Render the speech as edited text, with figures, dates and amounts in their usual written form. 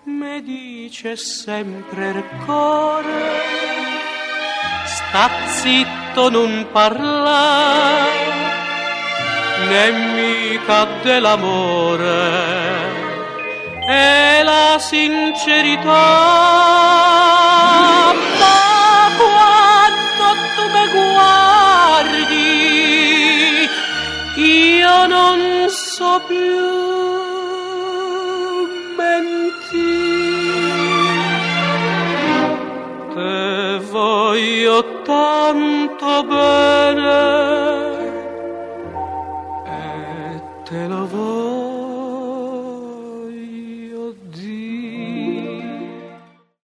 mi dice sempre il cuore, sta zitto, non parla, nemica dell'amore e la sincerità. Ma quando tu mi guardi, io non so più mentire. Te voglio tanto bene